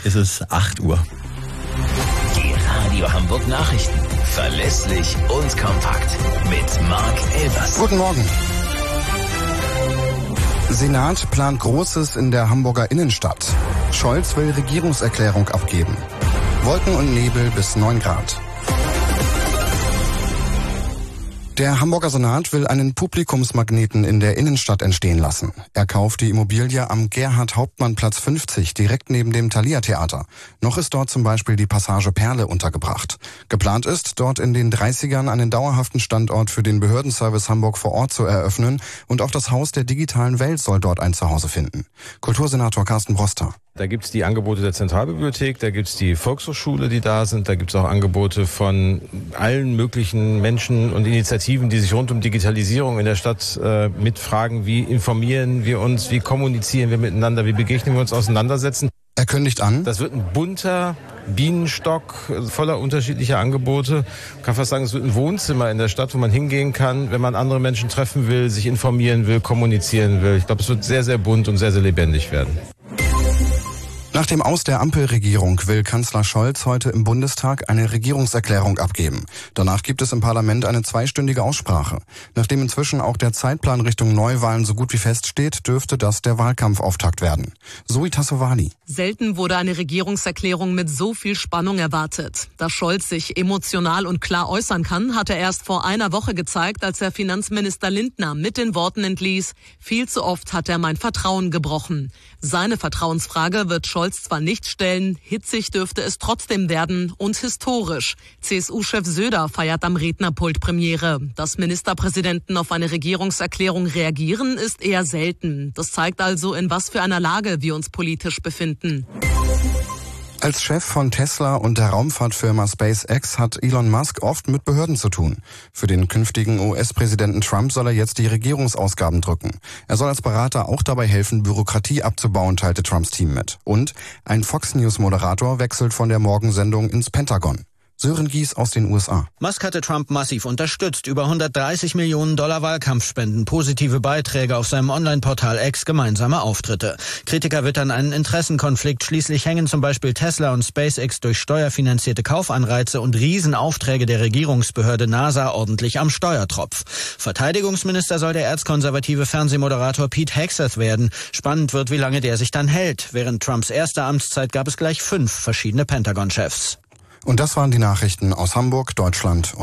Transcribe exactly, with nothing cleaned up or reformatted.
ist es acht Uhr. Die Radio Hamburg Nachrichten. Verlässlich und kompakt. Mit Marc Elvers. Guten Morgen. Senat plant Großes in der Hamburger Innenstadt. Scholz will Regierungserklärung abgeben. Wolken und Nebel bis neun Grad. Der Hamburger Senat will einen Publikumsmagneten in der Innenstadt entstehen lassen. Er kauft die Immobilie am Gerhard-Hauptmann-Platz fünfzig, direkt neben dem Thalia-Theater. Noch ist dort zum Beispiel die Passage Perle untergebracht. Geplant ist, dort in den dreißigern einen dauerhaften Standort für den Behördenservice Hamburg vor Ort zu eröffnen, und auch das Haus der digitalen Welt soll dort ein Zuhause finden. Kultursenator Carsten Broster. Da gibt's die Angebote der Zentralbibliothek, da gibt's die Volkshochschule, die da sind, da gibt's auch Angebote von allen möglichen Menschen und Initiativen, die sich rund um Digitalisierung in der Stadt äh, mitfragen, wie informieren wir uns, wie kommunizieren wir miteinander, wie begegnen wir uns, auseinandersetzen. Er kündigt an: Das wird ein bunter Bienenstock voller unterschiedlicher Angebote. Ich kann fast sagen, es wird ein Wohnzimmer in der Stadt, wo man hingehen kann, wenn man andere Menschen treffen will, sich informieren will, kommunizieren will. Ich glaube, es wird sehr, sehr bunt und sehr, sehr lebendig werden. Nach dem Aus der Ampelregierung will Kanzler Scholz heute im Bundestag eine Regierungserklärung abgeben. Danach gibt es im Parlament eine zweistündige Aussprache. Nachdem inzwischen auch der Zeitplan Richtung Neuwahlen so gut wie feststeht, dürfte das der Wahlkampfauftakt werden. Zoe Tassovali. Selten wurde eine Regierungserklärung mit so viel Spannung erwartet. Dass Scholz sich emotional und klar äußern kann, hat er erst vor einer Woche gezeigt, als er Finanzminister Lindner mit den Worten entließ: Viel zu oft hat er mein Vertrauen gebrochen. Seine Vertrauensfrage wird Scholz zwar nicht stellen, hitzig dürfte es trotzdem werden und historisch. C S U-Chef Söder feiert am Rednerpult Premiere. Dass Ministerpräsidenten auf eine Regierungserklärung reagieren, ist eher selten. Das zeigt also, in was für einer Lage wir uns politisch befinden. Als Chef von Tesla und der Raumfahrtfirma SpaceX hat Elon Musk oft mit Behörden zu tun. Für den künftigen U S-Präsidenten Trump soll er jetzt die Regierungsausgaben drücken. Er soll als Berater auch dabei helfen, Bürokratie abzubauen, teilte Trumps Team mit. Und ein Fox News-Moderator wechselt von der Morgensendung ins Pentagon. Sören Gies aus den U S A. Musk hatte Trump massiv unterstützt. Über hundertdreißig Millionen Dollar Wahlkampfspenden, positive Beiträge auf seinem Online-Portal X, gemeinsame Auftritte. Kritiker wittern einen Interessenkonflikt. Schließlich hängen zum Beispiel Tesla und SpaceX durch steuerfinanzierte Kaufanreize und Riesenaufträge der Regierungsbehörde NASA ordentlich am Steuertropf. Verteidigungsminister soll der erzkonservative Fernsehmoderator Pete Hegseth werden. Spannend wird, wie lange der sich dann hält. Während Trumps erster Amtszeit gab es gleich fünf verschiedene Pentagon-Chefs. Und das waren die Nachrichten aus Hamburg, Deutschland und